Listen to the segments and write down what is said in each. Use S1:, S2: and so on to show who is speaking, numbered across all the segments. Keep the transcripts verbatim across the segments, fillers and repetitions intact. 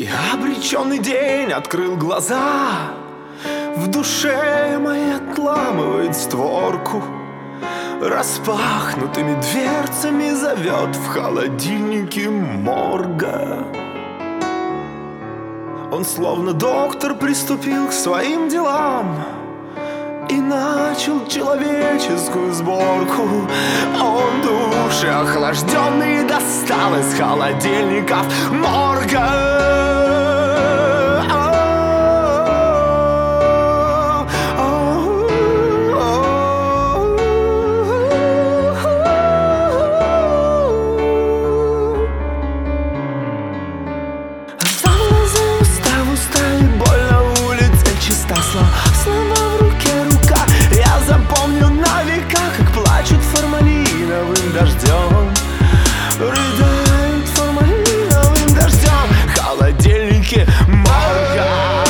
S1: И обреченный день открыл глаза. В душе моей отламывает створку. Распахнутыми дверцами зовет в холодильнике морга. Он словно доктор приступил к своим делам и начал человеческую сборку. Он души охлажденный достал из холодильников морга. Слова в руке рука. Я запомню на века, как плачут формалиновым дождем, рыдают формалиновым дождем в холодильнике морга.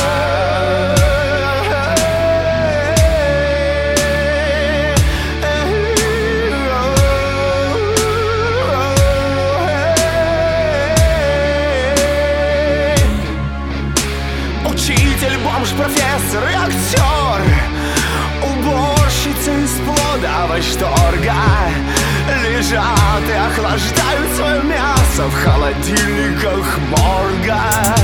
S1: Учитель, бомж, профессор и актер, уборщица из плода восторга лежат и охлаждают свое мясо в холодильниках морга.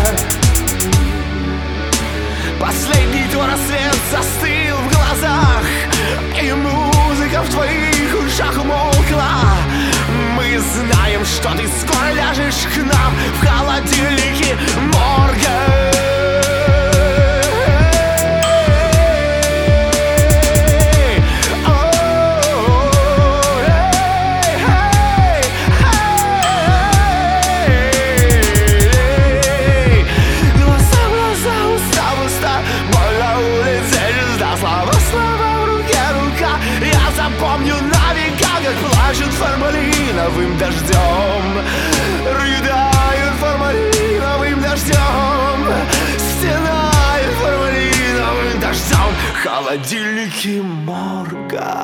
S1: Последний твой рассвет застыл в глазах, и музыка в твоих ушах умолкла. Мы знаем, что ты скоро ляжешь к нам в холодильнике морга. Помню на века, как плачут формалиновым дождем, рыдают формалиновым дождем, стенают формалиновым дождем в холодильнике морга.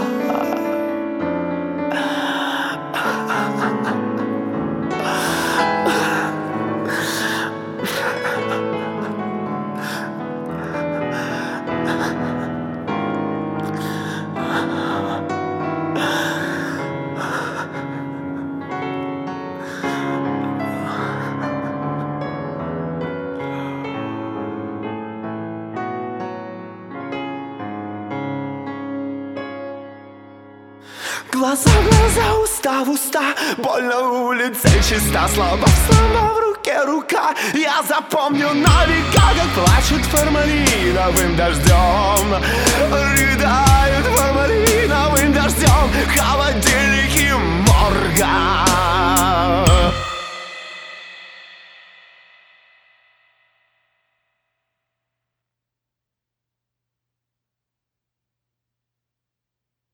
S1: Глаза в глаза, уста в уста, боль на улице чиста, слова в слова, в руке рука. Я запомню на века, как плачут формалиновым дождем, рыдают формалиновым дождем в холодильнике морга.